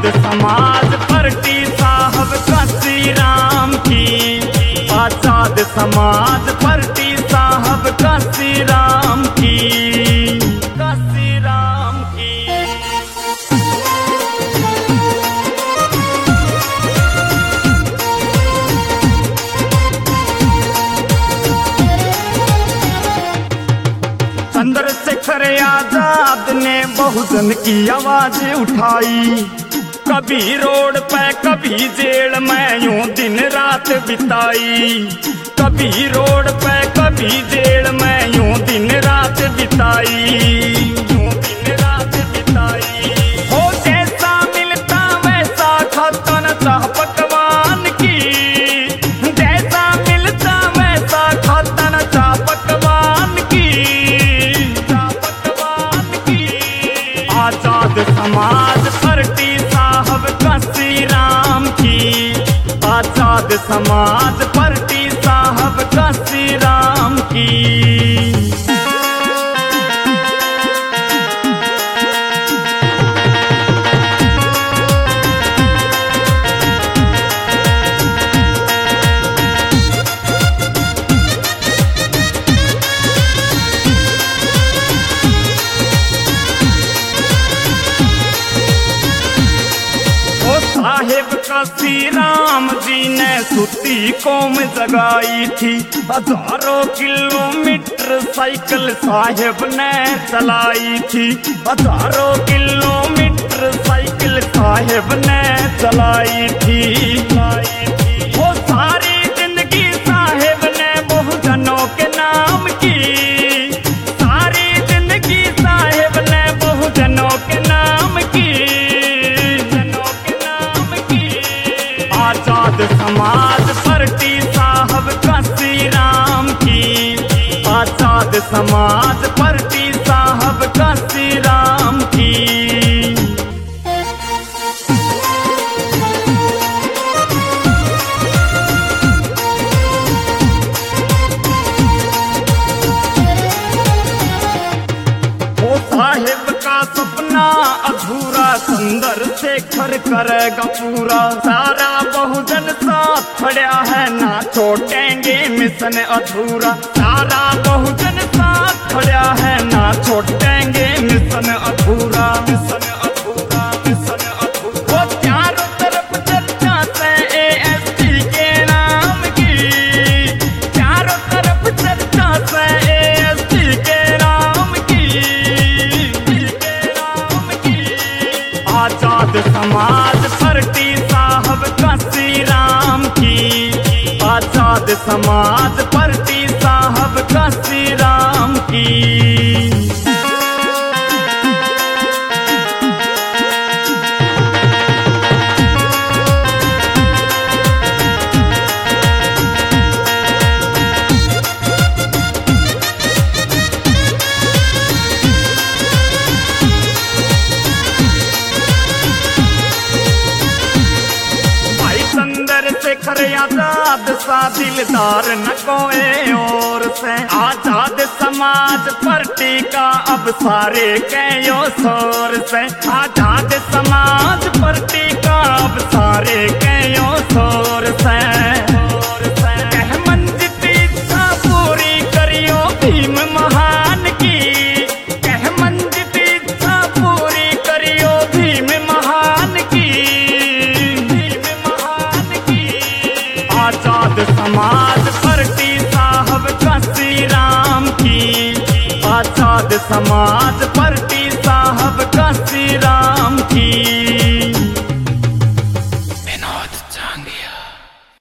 समाज पार्टी साहब काशी राम की। आजाद समाज पार्टी साहब काशी राम की। काशी राम की। चंद्रशेखर आजाद ने बहुजन की आवाज उठाई। कभी रोड पे कभी जेल में यूं दिन रात बिताई। कभी रोड पे कभी जेल में यूं दिन रात बिताई। यूं दिन रात बिताई। हो जैसा मिलता वैसा खाता न चाह पकवान की। जैसा मिलता वैसा खाता न चाह पकवान की। आजाद समाज पार्टी साहब काशी राम की। आजाद समाज पार्टी साहब काशी राम की। साहेब काशी राम जी ने सुती कौम जगाई थी। हजारों किलोमीटर साइकिल साहेब ने चलाई थी। हजारों किलोमीटर साइकिल साहेब ने चलाई थी। वो सारी जिंदगी साहेब ने बहुजनों के नाम की। सारी जिंदगी साहेब ने बहुजनों के नाम की। आजाद समाज पार्टी साहब काशी राम की। आजाद समाज पार्टी साहब काशी राम की। साहेब का सपना अधूरा चंद्रशेखर करेगा पूरा। सारा बहुजन साथ खड़ा है ना छोड़ेंगे मिशन अधूरा। सारा बहुजन साथ खड़ा है ना छोड़ेंगे मिशन अधूरा। मिशन अधूरा। मिशन अधूरा। वो चारों तरफ चर्चा से एएसटी के नाम की। चारों तरफ चर्चा से एएसटी के नाम की। आजाद समाज पार्टी साहब काशी राम की। आजाद समाज पार्टी साहब काशी राम की। चंद्रशेखर आजाद सा दिलदार न कोई और से। आजाद समाज पार्टी का अब सारे कहो शोर से। आजाद समाज पार्टी का अब सारे कहो शोर से। कह मंजिल इच्छा पूरी करियो भीम महान की। कह मंजिल इच्छा पूरी करियो भीम महान की। आजाद समाज पार्टी साहब काशी राम की। आजाद समाज